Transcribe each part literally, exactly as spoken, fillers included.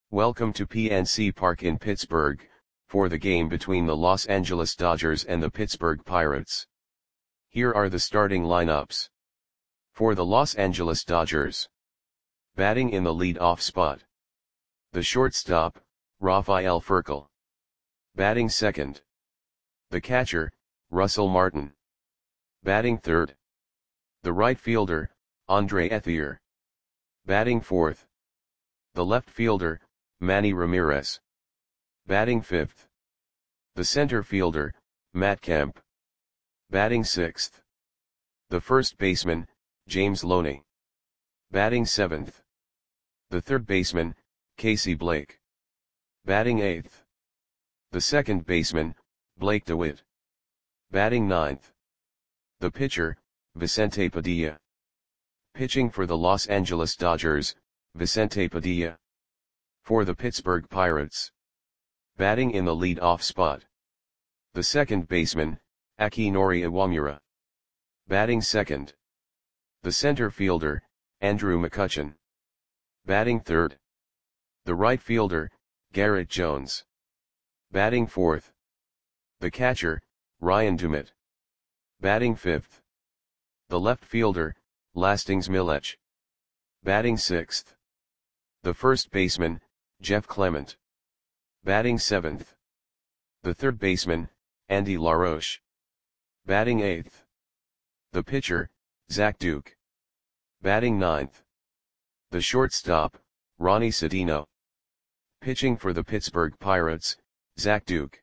Welcome to P N C Park in Pittsburgh, for the game between the Los Angeles Dodgers and the Pittsburgh Pirates. Here are the starting lineups. For the Los Angeles Dodgers. Batting in the lead-off spot. The shortstop, Rafael Furcal. Batting second. The catcher, Russell Martin. Batting third. The right fielder, Andre Ethier. Batting fourth. The left fielder, Manny Ramirez. Batting fifth. The center fielder, Matt Kemp. Batting sixth. The first baseman, James Loney. Batting seventh. The third baseman, Casey Blake. Batting eighth. The second baseman, Blake DeWitt. Batting ninth. The pitcher, Vicente Padilla. Pitching for the Los Angeles Dodgers, Vicente Padilla. For the Pittsburgh Pirates. Batting in the lead-off spot. The second baseman, Akinori Iwamura. Batting second. The center fielder, Andrew McCutchen. Batting third. The right fielder, Garrett Jones. Batting fourth. The catcher, Ryan Dumit. Batting fifth. The left fielder, Lastings Milech. Batting sixth. The first baseman, Jeff Clement. Batting seventh. The third baseman, Andy LaRoche. Batting eighth. The pitcher, Zach Duke. Batting ninth. The shortstop, Ronnie Sedino. Pitching for the Pittsburgh Pirates, Zach Duke.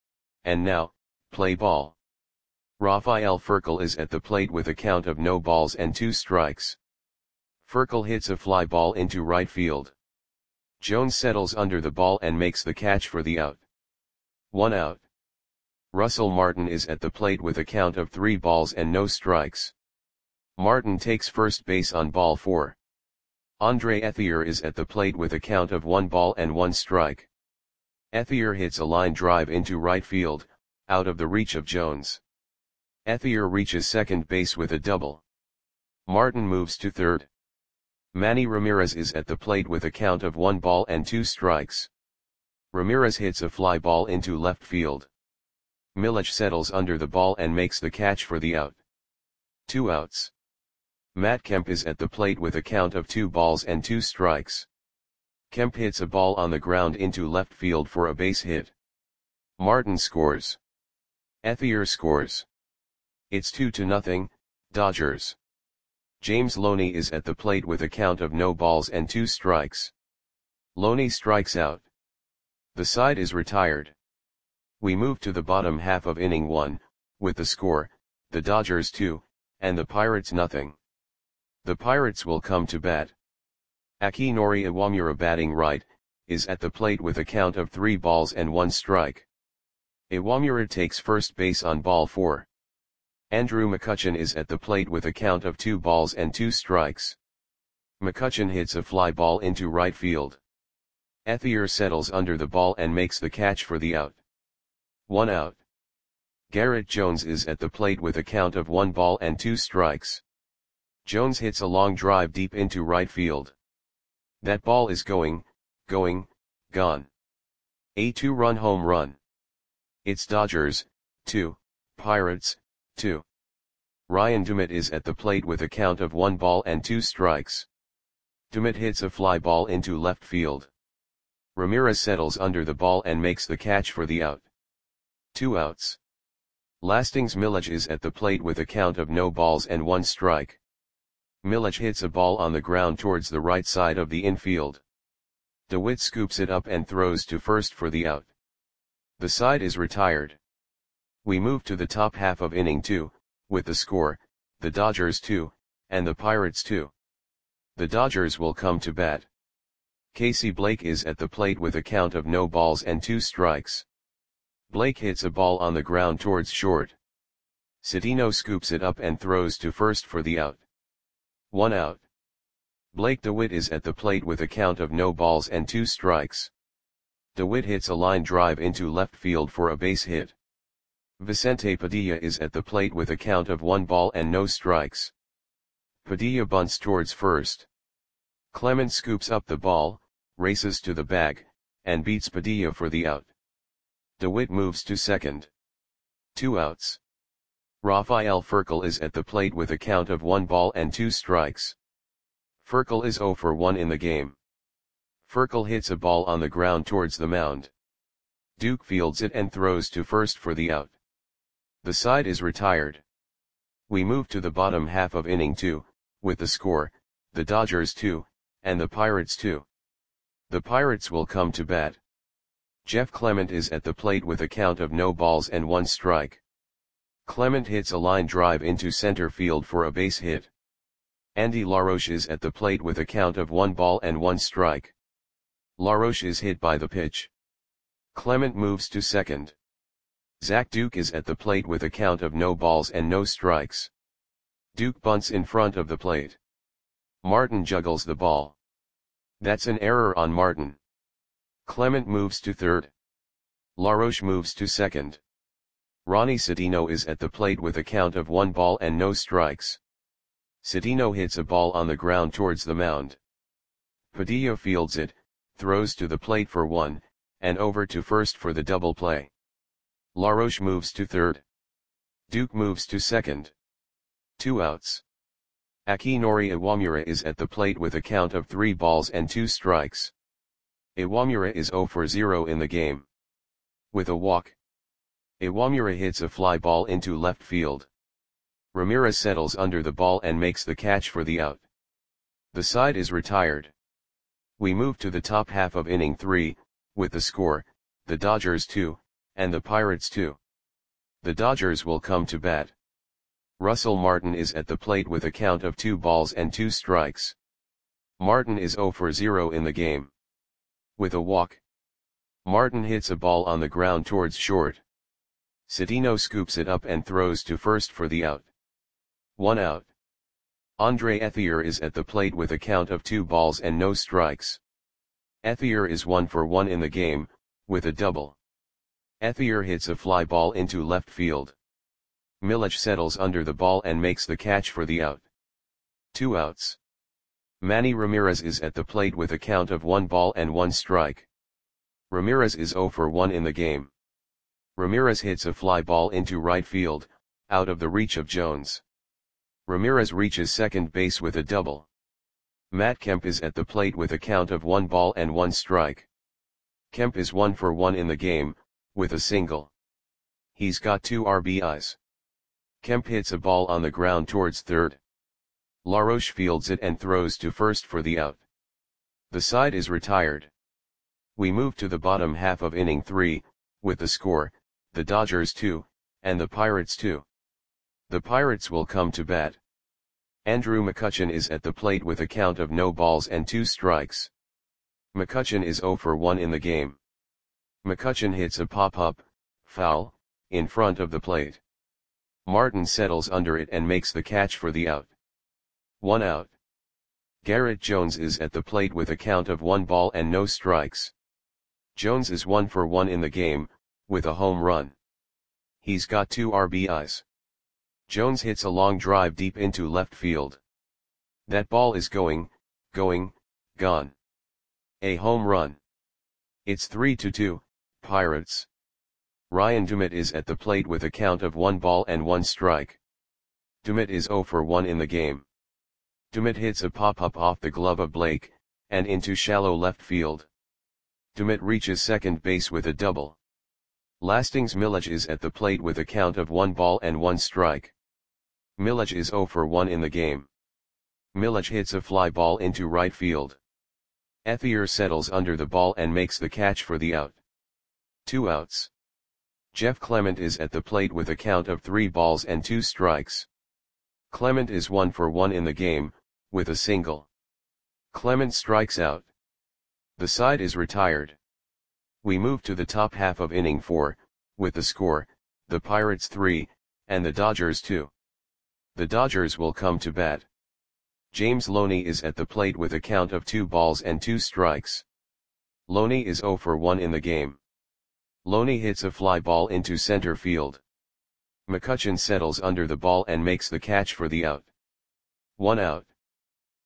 And now, play ball. Rafael Furcal is at the plate with a count of no balls and two strikes. Furcal hits a fly ball into right field. Jones settles under the ball and makes the catch for the out. One out. Russell Martin is at the plate with a count of three balls and no strikes. Martin takes first base on ball four. Andre Ethier is at the plate with a count of one ball and one strike. Ethier hits a line drive into right field, out of the reach of Jones. Ethier reaches second base with a double. Martin moves to third. Manny Ramirez is at the plate with a count of one ball and two strikes. Ramirez hits a fly ball into left field. Milech settles under the ball and makes the catch for the out. Two outs. Matt Kemp is at the plate with a count of two balls and two strikes. Kemp hits a ball on the ground into left field for a base hit. Martin scores. Ethier scores. It's two to nothing, Dodgers. James Loney is at the plate with a count of no balls and two strikes. Loney strikes out. The side is retired. We move to the bottom half of inning one, with the score, the Dodgers two, and the Pirates nothing. The Pirates will come to bat. Akinori Iwamura, batting right, is at the plate with a count of three balls and one strike. Iwamura takes first base on ball four. Andrew McCutchen is at the plate with a count of two balls and two strikes. McCutchen hits a fly ball into right field. Ethier settles under the ball and makes the catch for the out. One out. Garrett Jones is at the plate with a count of one ball and two strikes. Jones hits a long drive deep into right field. That ball is going, going, gone. A two-run home run. It's Dodgers, two, Pirates, two. Ryan Dumit is at the plate with a count of one ball and two strikes. Dumit hits a fly ball into left field. Ramirez settles under the ball and makes the catch for the out. Two outs. Lastings Milech is at the plate with a count of no balls and one strike. Milech hits a ball on the ground towards the right side of the infield. DeWitt scoops it up and throws to first for the out. The side is retired. We move to the top half of inning two, with the score, the Dodgers two, and the Pirates two. The Dodgers will come to bat. Casey Blake is at the plate with a count of no balls and two strikes. Blake hits a ball on the ground towards short. Sedino scoops it up and throws to first for the out. One out. Blake DeWitt is at the plate with a count of no balls and two strikes. DeWitt hits a line drive into left field for a base hit. Vicente Padilla is at the plate with a count of one ball and no strikes. Padilla bunts towards first. Clement scoops up the ball, races to the bag, and beats Padilla for the out. DeWitt moves to second. Two outs. Rafael Furcal is at the plate with a count of one ball and two strikes. Furcal is zero for one in the game. Furcal hits a ball on the ground towards the mound. Duke fields it and throws to first for the out. The side is retired. We move to the bottom half of inning two, with the score, the Dodgers two, and the Pirates two. The Pirates will come to bat. Jeff Clement is at the plate with a count of no balls and one strike. Clement hits a line drive into center field for a base hit. Andy LaRoche is at the plate with a count of one ball and one strike. LaRoche is hit by the pitch. Clement moves to second. Zach Duke is at the plate with a count of no balls and no strikes. Duke bunts in front of the plate. Martin juggles the ball. That's an error on Martin. Clement moves to third. LaRoche moves to second. Ronnie Cedeno is at the plate with a count of one ball and no strikes. Cedeno hits a ball on the ground towards the mound. Padilla fields it, throws to the plate for one, and over to first for the double play. LaRoche moves to third. Duke moves to second. Two outs. Akinori Iwamura is at the plate with a count of three balls and two strikes. Iwamura is zero for zero in the game. With a walk, Iwamura hits a fly ball into left field. Ramirez settles under the ball and makes the catch for the out. The side is retired. We move to the top half of inning three, with the score, the Dodgers two, and the Pirates two. The Dodgers will come to bat. Russell Martin is at the plate with a count of two balls and two strikes. Martin is zero for zero in the game. With a walk, Martin hits a ball on the ground towards short. Cedeno scoops it up and throws to first for the out. One out. Andre Ethier is at the plate with a count of two balls and no strikes. Ethier is one for one in the game, with a double. Ethier hits a fly ball into left field. Milich settles under the ball and makes the catch for the out. Two outs. Manny Ramirez is at the plate with a count of one ball and one strike. Ramirez is zero for one in the game. Ramirez hits a fly ball into right field, out of the reach of Jones. Ramirez reaches second base with a double. Matt Kemp is at the plate with a count of one ball and one strike. Kemp is one for one in the game, with a single. He's got two R B Is. Kemp hits a ball on the ground towards third. LaRoche fields it and throws to first for the out. The side is retired. We move to the bottom half of inning three, with the score, the Dodgers two, and the Pirates two. The Pirates will come to bat. Andrew McCutchen is at the plate with a count of no balls and two strikes. McCutchen is zero for one in the game. McCutchen hits a pop-up, foul, in front of the plate. Martin settles under it and makes the catch for the out. One out. Garrett Jones is at the plate with a count of one ball and no strikes. Jones is one for one in the game, with a home run. He's got two R B Is. Jones hits a long drive deep into left field. That ball is going, going, gone. A home run. It's three to two, Pirates. Ryan Dumit is at the plate with a count of one ball and one strike. Dumit is zero for one in the game. Dumit hits a pop-up off the glove of Blake, and into shallow left field. Dumit reaches second base with a double. Lastings Milich is at the plate with a count of one ball and one strike. Milich is zero for one in the game. Milich hits a fly ball into right field. Ethier settles under the ball and makes the catch for the out. Two outs. Jeff Clement is at the plate with a count of three balls and two strikes. Clement is one for one in the game, with a single. Clement strikes out. The side is retired. We move to the top half of inning four, with the score, the Pirates three, and the Dodgers two. The Dodgers will come to bat. James Loney is at the plate with a count of two balls and two strikes. Loney is zero for one in the game. Loney hits a fly ball into center field. McCutchen settles under the ball and makes the catch for the out. One out.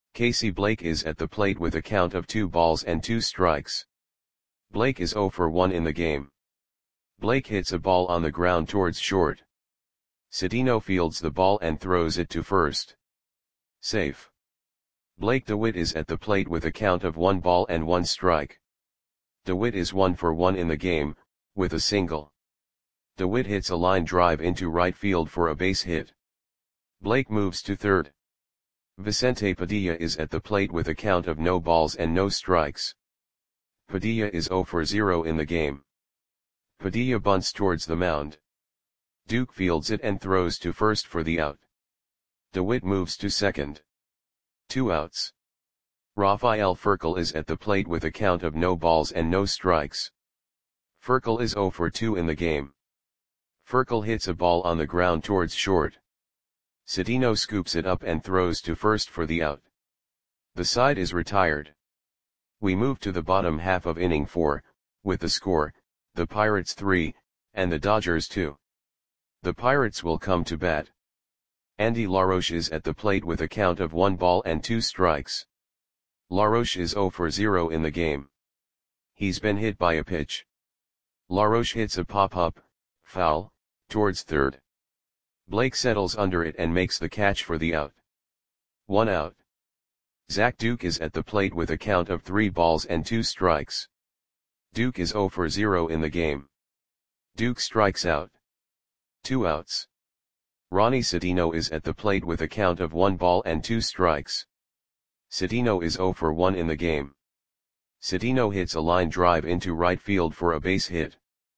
Casey Blake is at the plate with a count of two balls and two strikes. Blake is zero for one in the game. Blake hits a ball on the ground towards short. Cedeno fields the ball and throws it to first. Safe. Blake DeWitt is at the plate with a count of one ball and one strike. DeWitt is one for one in the game, with a single. DeWitt hits a line drive into right field for a base hit. Blake moves to third. Vicente Padilla is at the plate with a count of no balls and no strikes. Padilla is zero for zero in the game. Padilla bunts towards the mound. Duke fields it and throws to first for the out. DeWitt moves to second. Two outs. Rafael Furcal is at the plate with a count of no balls and no strikes. Furcal is zero for two in the game. Furcal hits a ball on the ground towards short. Cedeno scoops it up and throws to first for the out. The side is retired. We move to the bottom half of inning four, with the score, the Pirates three, and the Dodgers two. The Pirates will come to bat. Andy LaRoche is at the plate with a count of one ball and two strikes. LaRoche is zero for zero in the game. He's been hit by a pitch. LaRoche hits a pop-up, foul, towards third. Blake settles under it and makes the catch for the out. One out. Zach Duke is at the plate with a count of three balls and two strikes. Duke is zero for zero in the game. Duke strikes out. Two outs. Ronnie Cedeno is at the plate with a count of one ball and two strikes. Cedeno is zero for one in the game. Cedeno hits a line drive into right field for a base hit.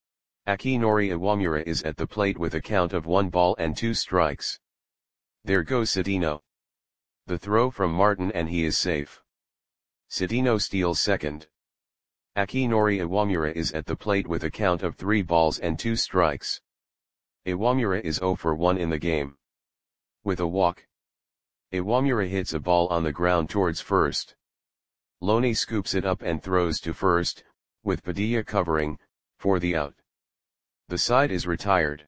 Akinori Iwamura is at the plate with a count of one ball and two strikes. There goes Cedeno. The throw from Martin and he is safe. Cedeno steals second. Akinori Iwamura is at the plate with a count of three balls and two strikes. Iwamura is zero for one in the game. With a walk. Iwamura hits a ball on the ground towards first. Loney scoops it up and throws to first, with Padilla covering, for the out. The side is retired.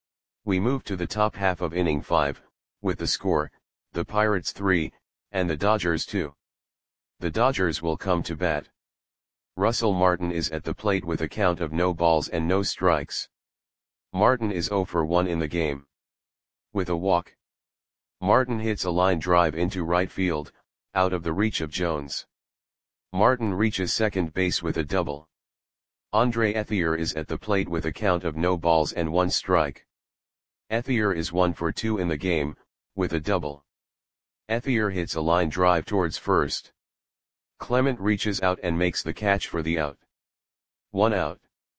We move to the top half of inning five, with the score, the Pirates three, and the Dodgers two. The Dodgers will come to bat. Russell Martin is at the plate with a count of no balls and no strikes. Martin is zero for one in the game. With a walk. Martin hits a line drive into right field, out of the reach of Jones. Martin reaches second base with a double. Andre Ethier is at the plate with a count of no balls and one strike. Ethier is one for two in the game, with a double. Ethier hits a line drive towards first. Clement reaches out and makes the catch for the out. One out.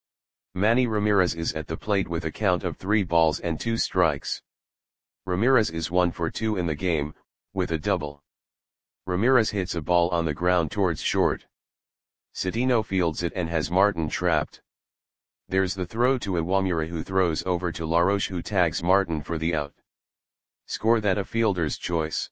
Manny Ramirez is at the plate with a count of three balls and two strikes. Ramirez is one for two in the game, with a double. Ramirez hits a ball on the ground towards short. Cedeno fields it and has Martin trapped. There's the throw to Iwamura who throws over to LaRoche who tags Martin for the out. Score that a fielder's choice.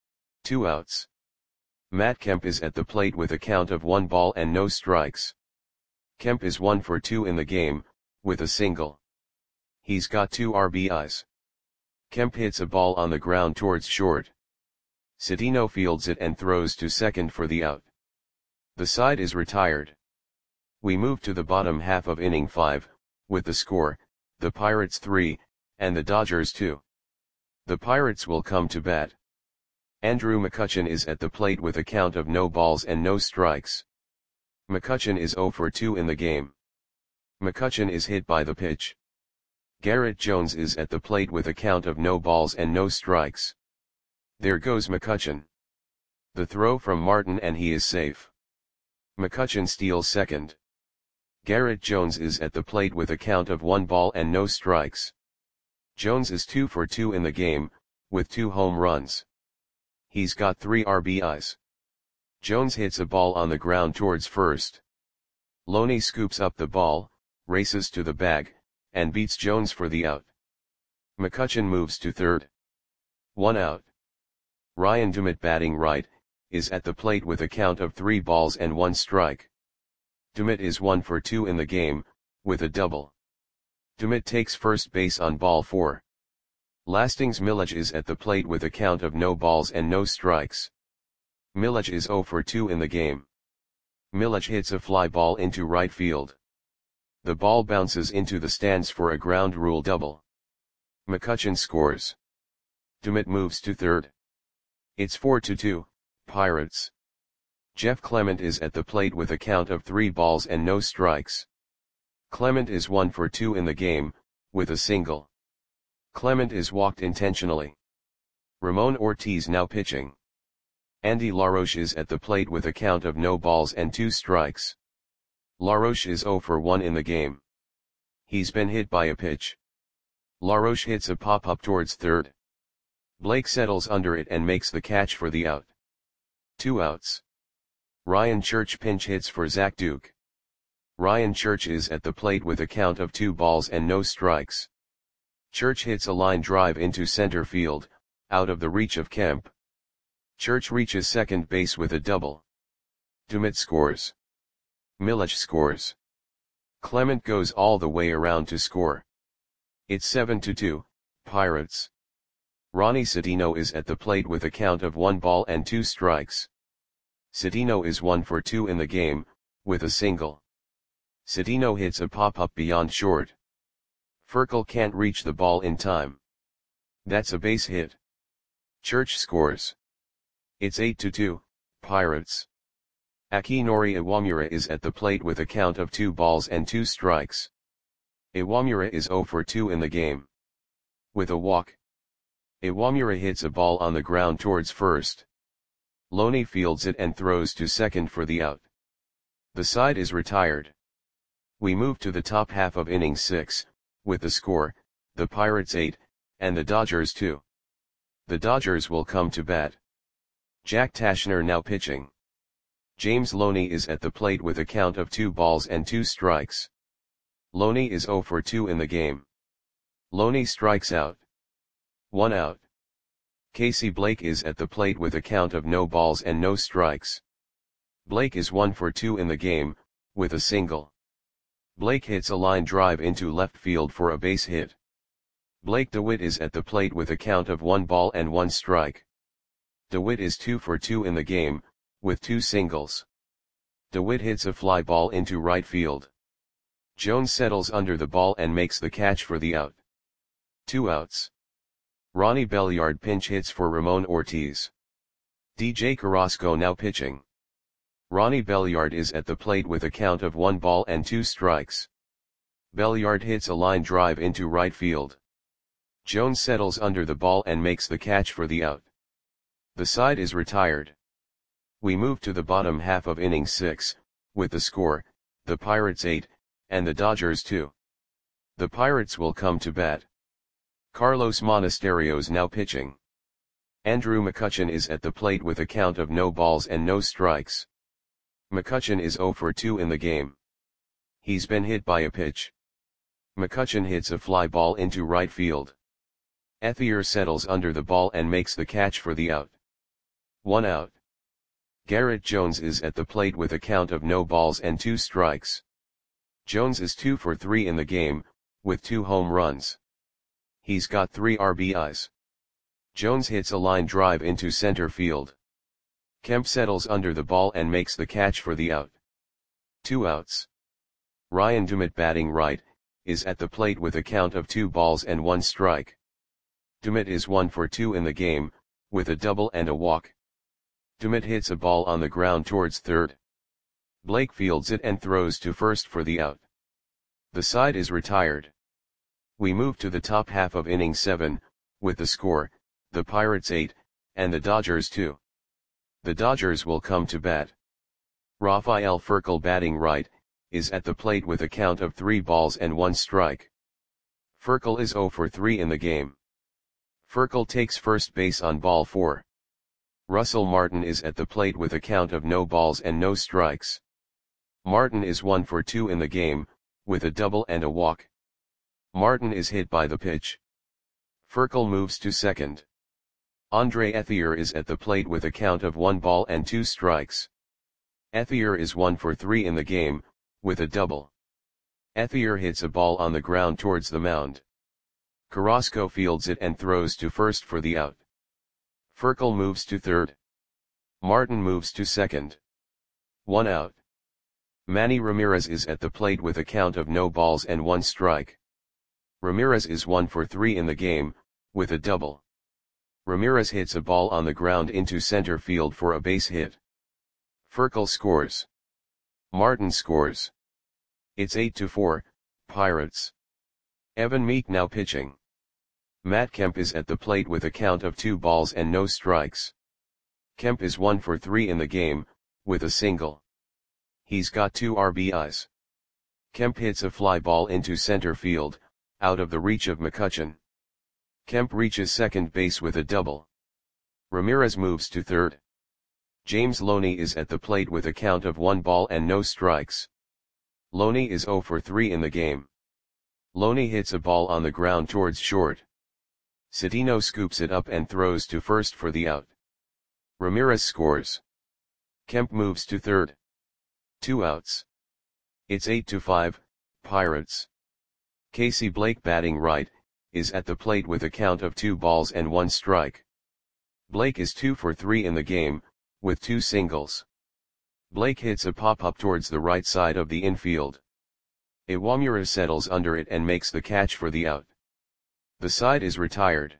Two outs. Matt Kemp is at the plate with a count of one ball and no strikes. Kemp is one for two in the game, with a single. He's got two R B Is. Kemp hits a ball on the ground towards short. Cedeno fields it and throws to second for the out. The side is retired. We move to the bottom half of inning five, with the score, the Pirates three, and the Dodgers two. The Pirates will come to bat. Andrew McCutchen is at the plate with a count of no balls and no strikes. McCutchen is zero for two in the game. McCutchen is hit by the pitch. Garrett Jones is at the plate with a count of no balls and no strikes. There goes McCutchen. The throw from Martin and he is safe. McCutchen steals second. Garrett Jones is at the plate with a count of one ball and no strikes. Jones is two for two in the game, with two home runs. He's got three R B Is. Jones hits a ball on the ground towards first. Loney scoops up the ball, races to the bag, and beats Jones for the out. McCutchen moves to third. One out. Ryan Dumit batting right, is at the plate with a count of three balls and one strike. Dumit is one for two in the game, with a double. Dumit takes first base on ball four. Lastings Milledge is at the plate with a count of no balls and no strikes. Milledge is zero for two in the game. Milledge hits a fly ball into right field. The ball bounces into the stands for a ground rule double. McCutchen scores. Dumit moves to third. It's four to two, Pirates. Jeff Clement is at the plate with a count of three balls and no strikes. Clement is one for two in the game, with a single. Clement is walked intentionally. Ramon Ortiz now pitching. Andy LaRoche is at the plate with a count of no balls and two strikes. LaRoche is zero for one in the game. He's been hit by a pitch. LaRoche hits a pop-up towards third. Blake settles under it and makes the catch for the out. Two outs. Ryan Church pinch hits for Zach Duke. Ryan Church is at the plate with a count of two balls and no strikes. Church hits a line drive into center field, out of the reach of Kemp. Church reaches second base with a double. Dumit scores. Milledge scores. Clement goes all the way around to score. It's seven to two, Pirates. Ronnie Citino is at the plate with a count of one ball and two strikes. Citino is one for two in the game, with a single. Citino hits a pop-up beyond short. Furcal can't reach the ball in time. That's a base hit. Church scores. It's eight to two, Pirates. Akinori Iwamura is at the plate with a count of two balls and two strikes. Iwamura is zero for two in the game. With a walk. Iwamura hits a ball on the ground towards first. Loney fields it and throws to second for the out. The side is retired. We move to the top half of inning six, with the score, the Pirates eight, and the Dodgers two. The Dodgers will come to bat. Jack Tashner now pitching. James Loney is at the plate with a count of two balls and two strikes. Loney is zero for two in the game. Loney strikes out. One out. Casey Blake is at the plate with a count of no balls and no strikes. Blake is one for two in the game, with a single. Blake hits a line drive into left field for a base hit. Blake DeWitt is at the plate with a count of one ball and one strike. DeWitt is two for two in the game, with two singles. DeWitt hits a fly ball into right field. Jones settles under the ball and makes the catch for the out. Two outs. Ronnie Belliard pinch hits for Ramon Ortiz. D J Carrasco now pitching. Ronnie Belliard is at the plate with a count of one ball and two strikes. Belliard hits a line drive into right field. Jones settles under the ball and makes the catch for the out. The side is retired. We move to the bottom half of inning six, with the score, the Pirates eight, and the Dodgers two. The Pirates will come to bat. Carlos Monasterios now pitching. Andrew McCutchen is at the plate with a count of no balls and no strikes. McCutchen is zero for two in the game. He's been hit by a pitch. McCutchen hits a fly ball into right field. Ethier settles under the ball and makes the catch for the out. One out. Garrett Jones is at the plate with a count of no balls and two strikes. Jones is two for three in the game, with two home runs. He's got three R B Is. Jones hits a line drive into center field. Kemp settles under the ball and makes the catch for the out. Two outs. Ryan Dumit batting right, is at the plate with a count of two balls and one strike. Dumit is one for two in the game, with a double and a walk. Dumit hits a ball on the ground towards third. Blake fields it and throws to first for the out. The side is retired. We move to the top half of inning seven, with the score, the Pirates eight, and the Dodgers two. The Dodgers will come to bat. Rafael Furcal batting right, is at the plate with a count of three balls and one strike. Furcal is zero for three in the game. Furcal takes first base on ball four. Russell Martin is at the plate with a count of no balls and no strikes. Martin is one for two in the game, with a double and a walk. Martin is hit by the pitch. Furcal moves to second. Andre Ethier is at the plate with a count of one ball and two strikes. Ethier is one for three in the game, with a double. Ethier hits a ball on the ground towards the mound. Carrasco fields it and throws to first for the out. Furcal moves to third. Martin moves to second. One out. Manny Ramirez is at the plate with a count of no balls and one strike. Ramirez is one for three in the game, with a double. Ramirez hits a ball on the ground into center field for a base hit. Furcal scores. Martin scores. It's eight to four, Pirates. Evan Meek now pitching. Matt Kemp is at the plate with a count of two balls and no strikes. Kemp is one for three in the game, with a single. He's got two R B Is. Kemp hits a fly ball into center field, out of the reach of McCutchen. Kemp reaches second base with a double. Ramirez moves to third. James Loney is at the plate with a count of one ball and no strikes. Loney is zero for three in the game. Loney hits a ball on the ground towards short. Citino scoops it up and throws to first for the out. Ramirez scores. Kemp moves to third. Two outs. It's eight to five, Pirates. Casey Blake batting right, is at the plate with a count of two balls and one strike. Blake is two for three in the game, with two singles. Blake hits a pop-up towards the right side of the infield. Iwamura settles under it and makes the catch for the out. The side is retired.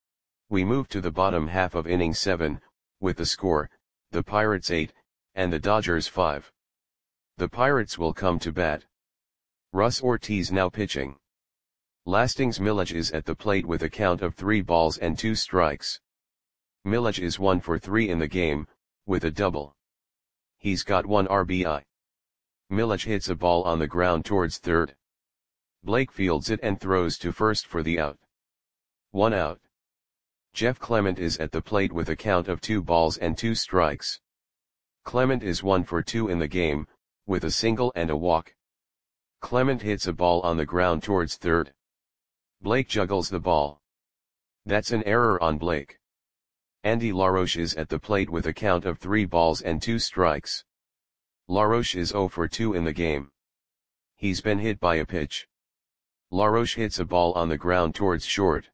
We move to the bottom half of inning seven, with the score, the Pirates eight, and the Dodgers five. The Pirates will come to bat. Russ Ortiz now pitching. Lastings Milledge is at the plate with a count of three balls and two strikes. Milledge is one for three in the game, with a double. He's got one R B I. Milledge hits a ball on the ground towards third. Blake fields it and throws to first for the out. One out. Jeff Clement is at the plate with a count of two balls and two strikes. Clement is one for two in the game, with a single and a walk. Clement hits a ball on the ground towards third. Blake juggles the ball. That's an error on Blake. Andy LaRoche is at the plate with a count of three balls and two strikes. LaRoche is zero for two in the game. He's been hit by a pitch. LaRoche hits a ball on the ground towards short.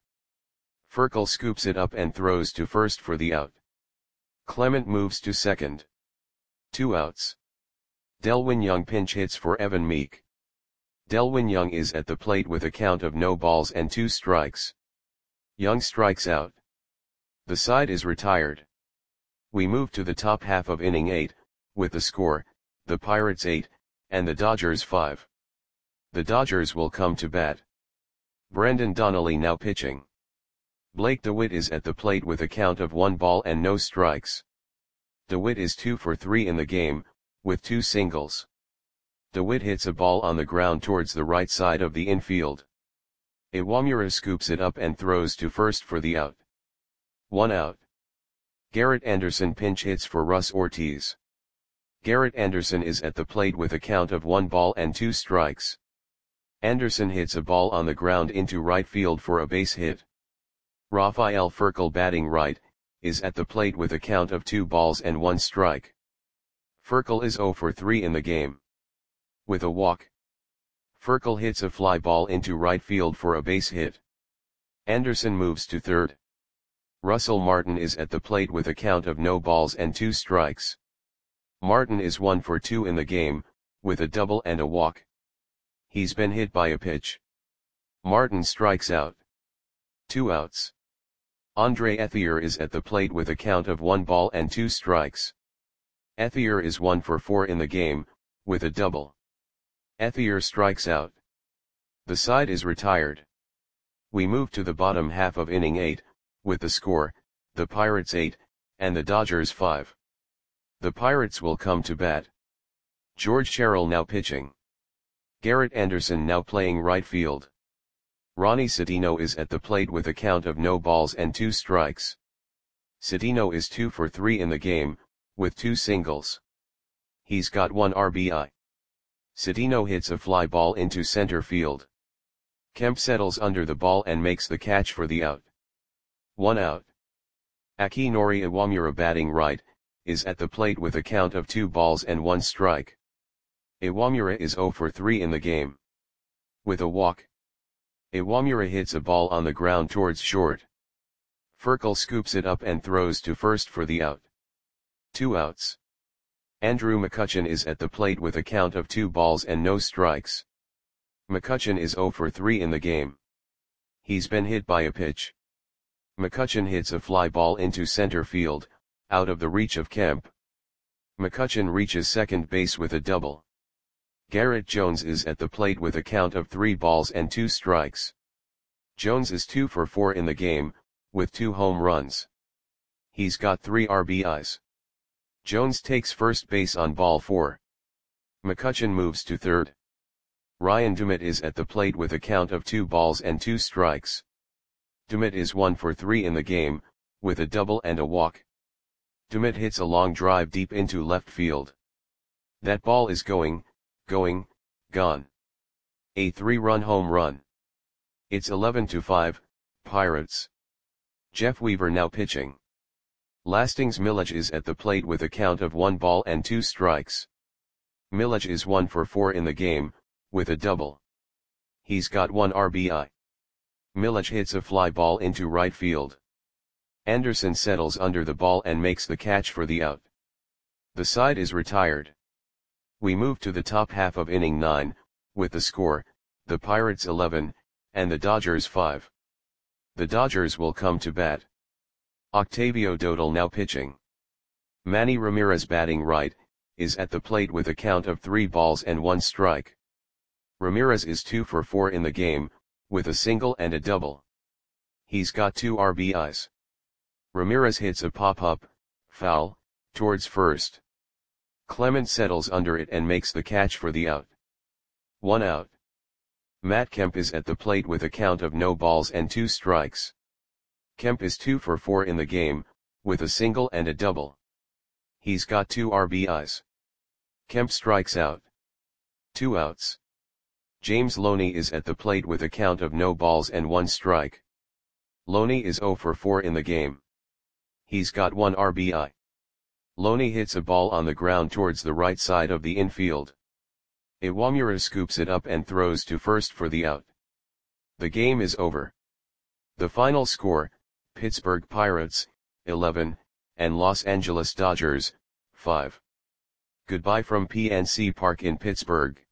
Furcal scoops it up and throws to first for the out. Clement moves to second. Two outs. Delwin Young pinch hits for Evan Meek. Delwin Young is at the plate with a count of no balls and two strikes. Young strikes out. The side is retired. We move to the top half of inning eight, with the score, the Pirates eight, and the Dodgers five. The Dodgers will come to bat. Brendan Donnelly now pitching. Blake DeWitt is at the plate with a count of one ball and no strikes. DeWitt is two for three in the game, with two singles. DeWitt hits a ball on the ground towards the right side of the infield. Iwamura scoops it up and throws to first for the out. One out. Garrett Anderson pinch hits for Russ Ortiz. Garrett Anderson is at the plate with a count of one ball and two strikes. Anderson hits a ball on the ground into right field for a base hit. Rafael Furcal batting right, is at the plate with a count of two balls and one strike. Furcal is zero for three in the game. With a walk. Furcal hits a fly ball into right field for a base hit. Anderson moves to third. Russell Martin is at the plate with a count of no balls and two strikes. Martin is one for two in the game, with a double and a walk. He's been hit by a pitch. Martin strikes out. Two outs. Andre Ethier is at the plate with a count of one ball and two strikes. Ethier is one for four in the game, with a double. Ethier strikes out. The side is retired. We move to the bottom half of inning eight, with the score, the Pirates eight, and the Dodgers five. The Pirates will come to bat. George Sherrill now pitching. Garrett Anderson now playing right field. Ronnie Citino is at the plate with a count of no balls and two strikes. Citino is two for three in the game, with two singles. He's got one R B I. Citino hits a fly ball into center field. Kemp settles under the ball and makes the catch for the out. One out. Akinori Iwamura batting right, is at the plate with a count of two balls and one strike. Iwamura is zero for three in the game. With a walk. Iwamura hits a ball on the ground towards short. Furcal scoops it up and throws to first for the out. Two outs. Andrew McCutchen is at the plate with a count of two balls and no strikes. McCutchen is zero for three in the game. He's been hit by a pitch. McCutchen hits a fly ball into center field, out of the reach of Kemp. McCutchen reaches second base with a double. Garrett Jones is at the plate with a count of three balls and two strikes. Jones is two for four in the game, with two home runs. He's got three R B Is. Jones takes first base on ball four. McCutchen moves to third. Ryan Dumit is at the plate with a count of two balls and two strikes. Dumit is one for three in the game, with a double and a walk. Dumit hits a long drive deep into left field. That ball is going, going, gone. A three-run home run. It's eleven to five, Pirates. Jeff Weaver now pitching. Lastings Milledge is at the plate with a count of one ball and two strikes. Milledge is one for four in the game, with a double. He's got one R B I. Milledge hits a fly ball into right field. Anderson settles under the ball and makes the catch for the out. The side is retired. We move to the top half of inning nine, with the score, the Pirates eleven, and the Dodgers five. The Dodgers will come to bat. Octavio Dotel now pitching. Manny Ramirez batting right, is at the plate with a count of three balls and one strike. Ramirez is two for four in the game, with a single and a double. He's got two R B Is. Ramirez hits a pop-up, foul, towards first. Clement settles under it and makes the catch for the out. One out. Matt Kemp is at the plate with a count of no balls and two strikes. Kemp is two for four in the game, with a single and a double. He's got two R B Is. Kemp strikes out. Two outs. James Loney is at the plate with a count of no balls and one strike. Loney is zero for four in the game. He's got one R B I. Loney hits a ball on the ground towards the right side of the infield. Iwamura scoops it up and throws to first for the out. The game is over. The final score, Pittsburgh Pirates, eleven, and Los Angeles Dodgers, five. Goodbye from P N C Park in Pittsburgh.